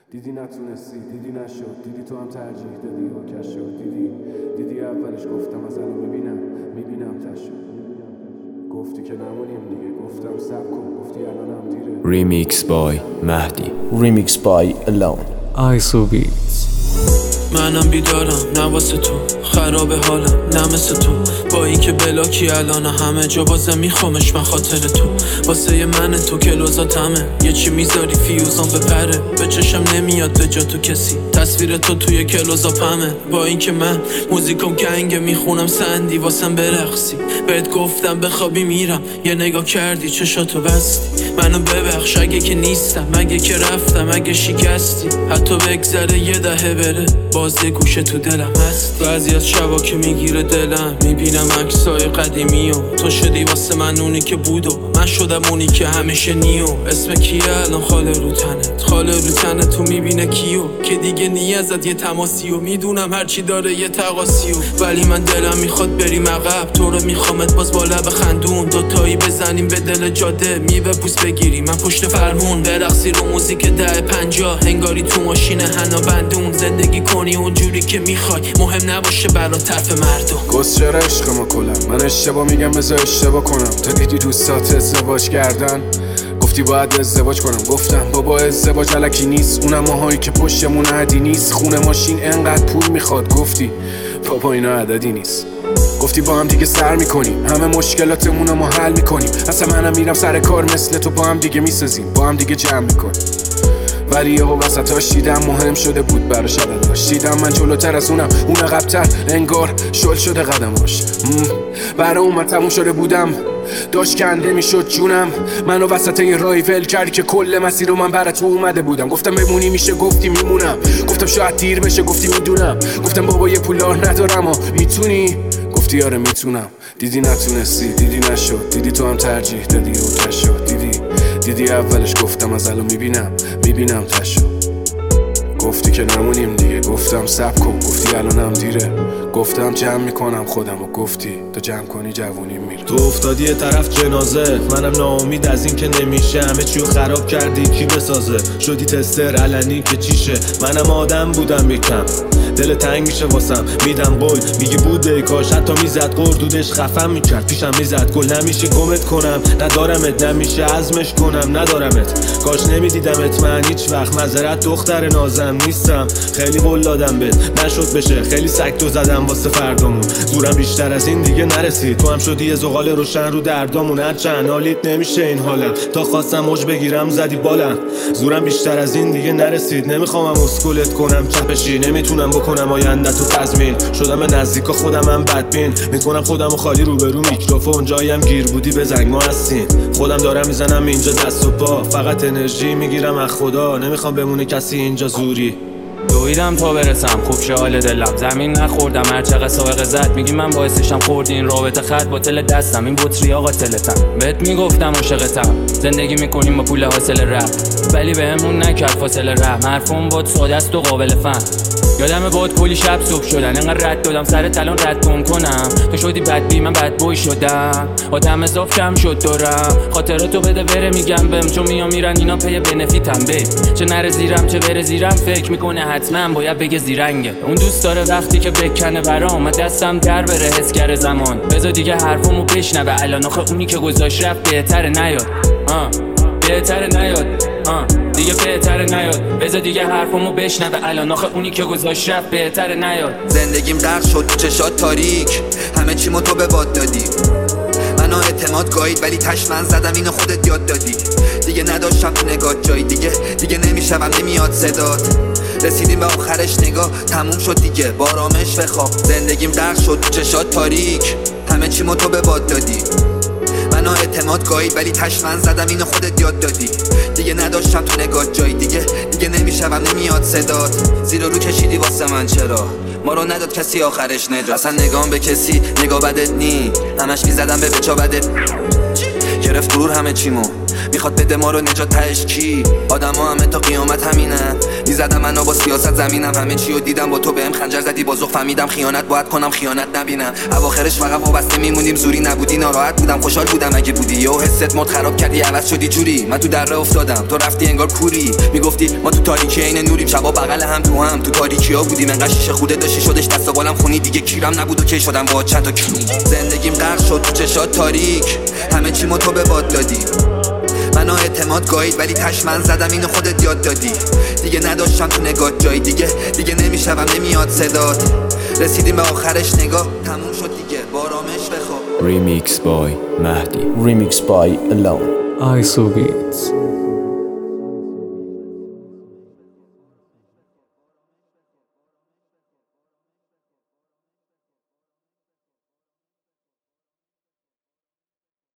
دیدی نتونستی، دیدی نشد، دیدی تو هم ترجیح دادی و کش شد. دیدی اولش گفتم از الان میبینم تشد. گفتی که نمونیم دیگه، گفتم سب کن، گفتی الانم دیره. Remix by مهدی. Remix by Alone. ISO Beats. منم بیدارم نه واسه تو، خراب حالم نه مثل تو. با اینکه بلاکی الان همه جا بازم میخوامش، من خاطر تو. واسه من تو کلوزاتمه، یه چی میذاری فیوزان بپره. به چشم نمیاد به جا تو کسی، تصویر تو توی کلوزاپمه. با اینکه من موزیکم گنگه، میخونم سندی واسم برقصی. بهت گفتم بخوابی میرم، یه نگاه کردی چشاتو بستی. منو ببخش اگه که نیستم، اگه که رفتم، اگه شکستی. حتی بگذره یه دهه بره، باز یه گوشه تو دلم هست. بعضی از شبا که میگیره دلم، میبینم عکسای قدیمی و تو شدی واسه من اونی که بود و من شدم اونی که همیشه نیو. اسم کیه الان خاله رو تنت تو میبینه کیو که دیگه نیه ازت یه تماسی و میدونم هرچی داره یه تقاسی و ولی من دلم میخواد بریم عقب. تو رو میخوامت باز با لب خندون، دوتایی بزنیم به دل جاده، میوه پوست بگیری من پشت فرمون، برقصی رو موزیک 10-50 انگاری تو ماشین حنا بندون. زندگی کنی اونجوری که میخوای، مهم نباشه برا طرف مردم. گست چرا عشق ما کلم، من اشتباه میگم بذار اشتباه کنم. تو دیدی دوستات ازدواج کردن، گفتی باید ازدواج کنم. گفتم بابا ازدواج الکی نیست، اونم ماهایی که پشتمون عدی نیست. خونه ماشین انقدر پول میخواد، گفتی بابا اینا عددی نیست. گفتی با هم دیگه سر میکنیم، همه مشکلاتمون رو ما حل میکنیم. اصلا منم میرم سر کار مثل تو، با هم دیگه میسازیم، با هم دیگه جمع میکنیم. ولی یهو وسطاش دیدم مهم شده بود براش عدداش. دیدم من جلوتر از اون عقب‌تر، انگار شل شده قدماش. برای من تموم شده بودم، داشت کنده میشد جونم. منو وسط این رای ول کردی که کل مسیر رو من برات تو اومده بودم. گفتم بمونی میشه، گفتی میمونم. گفتم شاید دیر بشه، گفتی میدونم. گفتم بابا یه پولار ندارم و میتونی، گفتی آره میتونم. دیدی نتونستی، دیدی نشد، دیدی تو هم ترجیح دادی و کش شد. دیدی اولش گفتم از الان میبینم تشد. گفتی که نمونیم دیگه، گفتم سب کن، گفتی الانم دیره. گفتم جمع میکنم خودم و گفتی تو جمع کنی جوونیم میره. تو افتادی یه طرف جنازه، منم ناامید از این که نمیشه. همه چیو خراب کردی کی بسازه، شدی تستر علنی که چیشه. منم آدم بودم یکم، دل تنگ میشه واسم، میدم قول میگی بوده کاش. حتی میزد قردودش خفم میکرد، پیشم میزد گل. نمیشه گمت کنم ندارمت، نمیشه عزمش کنم ندارمت. کاش نمیدیدمت من هیچ وقت، معذرت دختر نازم نیستم. خیلی قول دادم بهت نشد بشه، خیلی سکتو زدم واسه فردامون. زورم بیشتر از این دیگه نرسید، تو هم شدی یه زغال روشن رو دردامون. هرچند حالیت نمیشه این حالم، تا خواستم موج بگیرم زدی بالم. زورم بیشتر از این دیگه نرسید، نمیخوام اسکولت کنم چپشی. نمیتونم بکنم آینده تو تضمین، شدم به نزدیکا خودمم بدبین. میکنم خودمو خالی روبرو میکروفون، جایم گیر بودی به زنگ ما هستین. خودم دارم میزنم اینجا دست و پا، فقط انرژی میگیرم از خدا. نمیخوام بمونه کسی اینجا زوری. دویدم تا برسم خوب شه حال دلم، زمین نخوردم هرچقدر سابقه زد. میگی من باعثشم خوردی این رابطه، خط باطل دستم این بطری آقا تلتم. بهت میگفتم عاشقتم، زندگی میکنیم با پول حاصل رفت، ولی بهمون نکرد فاصله رحم. حرفم بود ساده است و قابل فهم. یادم بود کلی شب صبح شدن، انقدر رد دادم سر تلان ردتون کنم. تو شدی بدبی من بدبوی شدم، آدم اضاف کم شد دورم. خاطراتو بده بره میگم بهم، چون میام میرن اینا پی بنفیتم. به چه نره زیرم چه بره زیرم، فکر میکنه حتما باید بگه زیرنگه. اون دوست داره وقتی که بکنه برام، دستم در بره حسگر زمان. بذار دیگه حرفمو بشنوه الان، آخه اونی که گذاشت رفت بهتره نیاد. بهتره نیاد دیگه، بهتره نیاد. بذار دیگه حرفمو بشنوه الان، آخه اونی که گذاشت رفت بهتره نیاد. زندگیم غرق شد چشات تاریک، همه چیمو تو به باد دادی. منو اعتماد گاهید ولی تش من زدم اینو خودت یاد دادی. دیگه نداشتم تو نگات جایی، دیگه نمیشوم نمیاد صدات. رسیدیم به آخرش نگاه تموم شد دیگه، بارامش و خواب. زندگیم غرق شد چشات تاریک، همه چیمو تو به باد دادی. منو اعتماد گاهید ولی تش من زدم اینو خودت یاد دادی. دیگه نداشتم تو نگات جایی، دیگه نمیشوم نمیاد صدات. زیر رو کشیدی واسه من، چرا ما رو نداد کسی آخرش نجات. اصلا نگام به کسی نگاه بدت نی، همش میزدم به بچا بدت. گرفت غرور همه چیمو، میخواد بده ما رو نجات. تهش کی؟ آدم ها همه تا قیامت همینه، میزدم منو با سیاست زمینم، همه چی رو دیدم با تو بهم خنجر زدی بازوق فهمیدم خیانت باید کنم خیانت نبینم. اواخرش فقط وابسته میمونیم زوری نبودی ناراحت بودم خوشحال بودم اگه بودی یهو حست مد خراب کردی عوض شدی جوری. من تو دره افتادم تو رفتی انگار کوری، میگفتی ما تو تاریکی عین نوریم شبا بغل هم تو تاریکی‌ها بودیم انقدر شیشه خوده داشتی شدش دست و بالم خونی دیگه کیرم نبود و کی شدم با چند تا کیلو. زندگیم غرق شد تو چشات تاریک، همه چیمو تو به باد دادی، منو اعتماد گاهید ولی تشمن زدم اینو خودت یاد دادی. دیگه نداشتم تو نگات جایی دیگه نمیشوم نمیاد صدات. رسیدیم به آخرش نگاه تموم شد دیگه بارامش بخواب. Remix by Mahdi. Remix by Alone. I Subi.